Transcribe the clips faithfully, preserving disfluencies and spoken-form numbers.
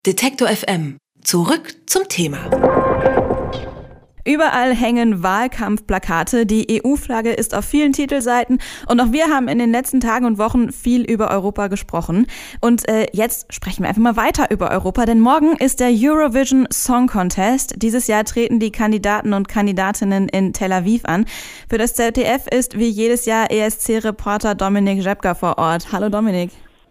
Detektor F M. Zurück zum Thema. Überall hängen Wahlkampfplakate, die E U-Flagge ist auf vielen Titelseiten und auch wir haben in den letzten Tagen und Wochen viel über Europa gesprochen. Und äh, jetzt sprechen wir einfach mal weiter über Europa, denn morgen ist der Eurovision Song Contest. Dieses Jahr treten die Kandidaten und Kandidatinnen in Tel Aviv an. Für das Z D F ist wie jedes Jahr E S C-Reporter Dominik Rzepka vor Ort. Hallo Dominik.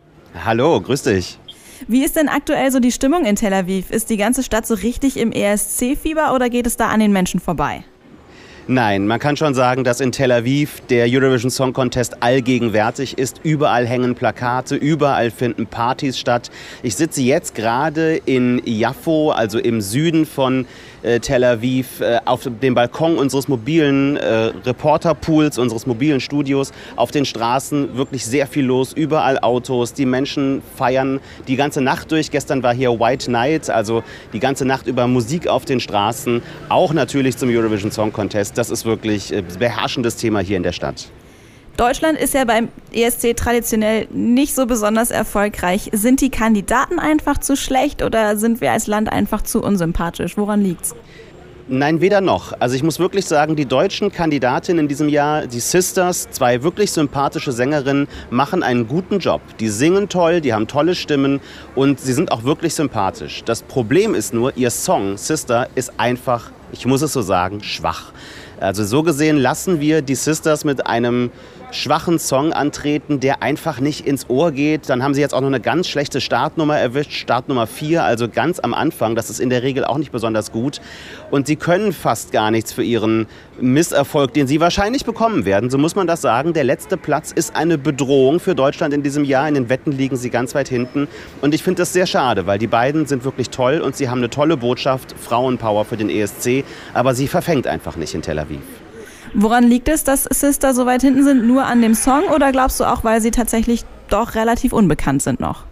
Hallo, grüß dich. Wie ist denn aktuell so die Stimmung in Tel Aviv? Ist die ganze Stadt so richtig im E S C-Fieber oder geht es da an den Menschen vorbei? Nein, man kann schon sagen, dass in Tel Aviv der Eurovision Song Contest allgegenwärtig ist. Überall hängen Plakate, überall finden Partys statt. Ich sitze jetzt gerade in Jaffo, also im Süden von äh, Tel Aviv, äh, auf dem Balkon unseres mobilen äh, Reporterpools, unseres mobilen Studios. Auf den Straßen wirklich sehr viel los, überall Autos. Die Menschen feiern die ganze Nacht durch. Gestern war hier White Night, also die ganze Nacht über Musik auf den Straßen. Auch natürlich zum Eurovision Song Contest. Das ist wirklich ein beherrschendes Thema hier in der Stadt. Deutschland ist ja beim E S C traditionell nicht so besonders erfolgreich. Sind die Kandidaten einfach zu schlecht oder sind wir als Land einfach zu unsympathisch? Woran liegt's? Nein, weder noch. Also ich muss wirklich sagen, die deutschen Kandidatinnen in diesem Jahr, die Sisters, zwei wirklich sympathische Sängerinnen, machen einen guten Job. Die singen toll, die haben tolle Stimmen und sie sind auch wirklich sympathisch. Das Problem ist nur, ihr Song, Sister, ist einfach, ich muss es so sagen, schwach. Also so gesehen lassen wir die Sisters mit einem schwachen Song antreten, der einfach nicht ins Ohr geht. Dann haben sie jetzt auch noch eine ganz schlechte Startnummer erwischt, Startnummer vier, also ganz am Anfang. Das ist in der Regel auch nicht besonders gut. Und sie können fast gar nichts für ihren Misserfolg, den sie wahrscheinlich bekommen werden. So muss man das sagen. Der letzte Platz ist eine Bedrohung für Deutschland in diesem Jahr. In den Wetten liegen sie ganz weit hinten. Und ich finde das sehr schade, weil die beiden sind wirklich toll und sie haben eine tolle Botschaft, Frauenpower für den E S C. Aber sie verfängt einfach nicht in Tel Aviv. Woran liegt es, dass Sister so weit hinten sind? Nur an dem Song oder glaubst du auch, weil sie tatsächlich doch relativ unbekannt sind noch?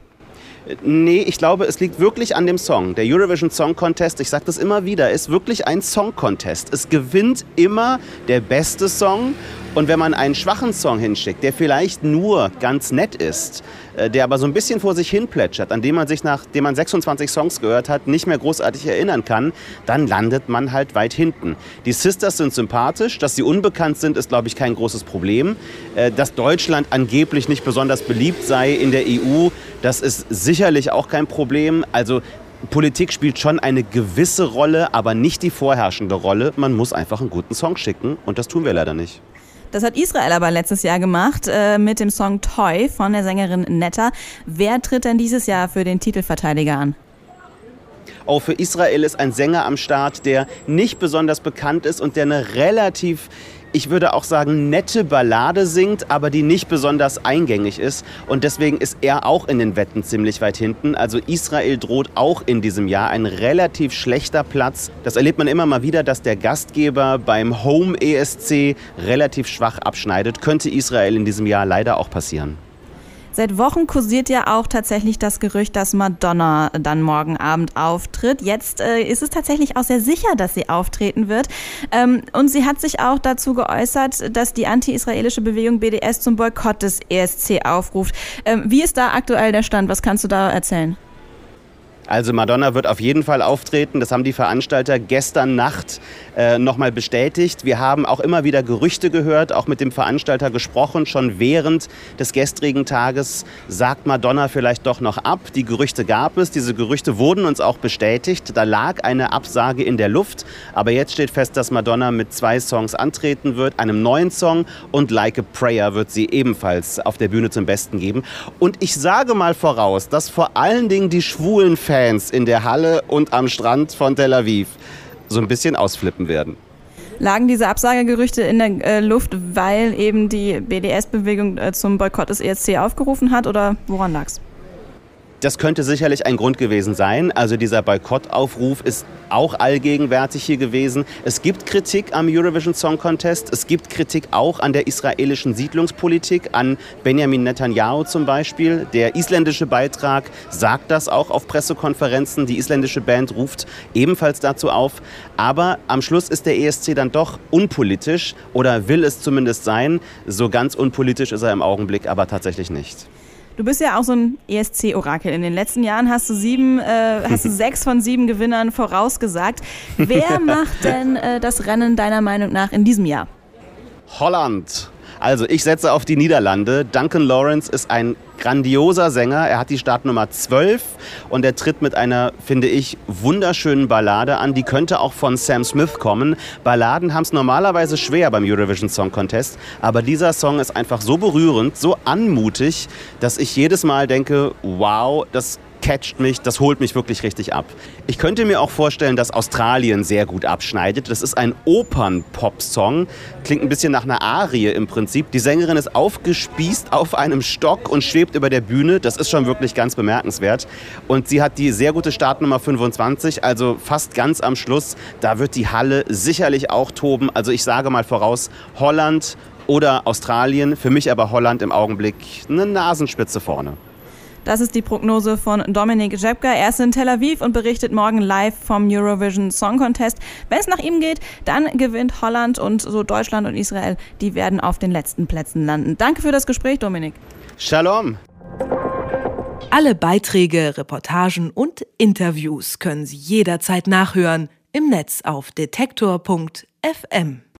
Nee, ich glaube, es liegt wirklich an dem Song. Der Eurovision Song Contest, ich sage das immer wieder, ist wirklich ein Song Contest. Es gewinnt immer der beste Song. Und wenn man einen schwachen Song hinschickt, der vielleicht nur ganz nett ist, der aber so ein bisschen vor sich hin plätschert, an dem man sich, nachdem man sechsundzwanzig Songs gehört hat, nicht mehr großartig erinnern kann, dann landet man halt weit hinten. Die Sisters sind sympathisch, dass sie unbekannt sind, ist, glaube ich, kein großes Problem. Dass Deutschland angeblich nicht besonders beliebt sei in der E U, das ist sicherlich auch kein Problem. Also Politik spielt schon eine gewisse Rolle, aber nicht die vorherrschende Rolle. Man muss einfach einen guten Song schicken und das tun wir leider nicht. Das hat Israel aber letztes Jahr gemacht äh, mit dem Song Toy von der Sängerin Netta. Wer tritt denn dieses Jahr für den Titelverteidiger an? Auch für Israel ist ein Sänger am Start, der nicht besonders bekannt ist und der eine relativ, ich würde auch sagen, nette Ballade singt, aber die nicht besonders eingängig ist. Und deswegen ist er auch in den Wetten ziemlich weit hinten. Also Israel droht auch in diesem Jahr ein relativ schlechter Platz. Das erlebt man immer mal wieder, dass der Gastgeber beim Home E S C relativ schwach abschneidet. Könnte Israel in diesem Jahr leider auch passieren. Seit Wochen kursiert ja auch tatsächlich das Gerücht, dass Madonna dann morgen Abend auftritt. Jetzt äh, ist es tatsächlich auch sehr sicher, dass sie auftreten wird. Ähm, und sie hat sich auch dazu geäußert, dass die anti-israelische Bewegung B D S zum Boykott des E S C aufruft. Ähm, wie ist da aktuell der Stand? Was kannst du da erzählen? Also Madonna wird auf jeden Fall auftreten. Das haben die Veranstalter gestern Nacht äh, nochmal bestätigt. Wir haben auch immer wieder Gerüchte gehört, auch mit dem Veranstalter gesprochen. Schon während des gestrigen Tages sagt Madonna vielleicht doch noch ab. Die Gerüchte gab es. Diese Gerüchte wurden uns auch bestätigt. Da lag eine Absage in der Luft. Aber jetzt steht fest, dass Madonna mit zwei Songs antreten wird. Einem neuen Song und Like a Prayer wird sie ebenfalls auf der Bühne zum Besten geben. Und ich sage mal voraus, dass vor allen Dingen die schwulen Fans in der Halle und am Strand von Tel Aviv so ein bisschen ausflippen werden. Lagen diese Absagegerüchte in der äh, Luft, weil eben die B D S-Bewegung äh, zum Boykott des E S C aufgerufen hat oder woran lag's? Das könnte sicherlich ein Grund gewesen sein. Also dieser Boykottaufruf ist auch allgegenwärtig hier gewesen. Es gibt Kritik am Eurovision Song Contest. Es gibt Kritik auch an der israelischen Siedlungspolitik, an Benjamin Netanyahu zum Beispiel. Der isländische Beitrag sagt das auch auf Pressekonferenzen. Die isländische Band ruft ebenfalls dazu auf. Aber am Schluss ist der E S C dann doch unpolitisch oder will es zumindest sein. So ganz unpolitisch ist er im Augenblick aber tatsächlich nicht. Du bist ja auch so ein E S C-Orakel. In den letzten Jahren hast du sieben, äh, hast du sechs von sieben Gewinnern vorausgesagt. Wer macht denn äh, das Rennen deiner Meinung nach in diesem Jahr? Holland. Also ich setze auf die Niederlande. Duncan Lawrence ist ein grandioser Sänger. Er hat die Startnummer zwölf und er tritt mit einer, finde ich, wunderschönen Ballade an. Die könnte auch von Sam Smith kommen. Balladen haben es normalerweise schwer beim Eurovision Song Contest, aber dieser Song ist einfach so berührend, so anmutig, dass ich jedes Mal denke, wow, das catcht mich, das holt mich wirklich richtig ab. Ich könnte mir auch vorstellen, dass Australien sehr gut abschneidet. Das ist ein Opern-Pop-Song. Klingt ein bisschen nach einer Arie im Prinzip. Die Sängerin ist aufgespießt auf einem Stock und schwebt über der Bühne. Das ist schon wirklich ganz bemerkenswert. Und sie hat die sehr gute Startnummer fünfundzwanzig, also fast ganz am Schluss. Da wird die Halle sicherlich auch toben. Also ich sage mal voraus, Holland oder Australien. Für mich aber Holland im Augenblick eine Nasenspitze vorne. Das ist die Prognose von Dominik Rzepka. Er ist in Tel Aviv und berichtet morgen live vom Eurovision Song Contest. Wenn es nach ihm geht, dann gewinnt Holland und so Deutschland und Israel, die werden auf den letzten Plätzen landen. Danke für das Gespräch, Dominik. Shalom. Alle Beiträge, Reportagen und Interviews können Sie jederzeit nachhören im Netz auf detektor punkt f m.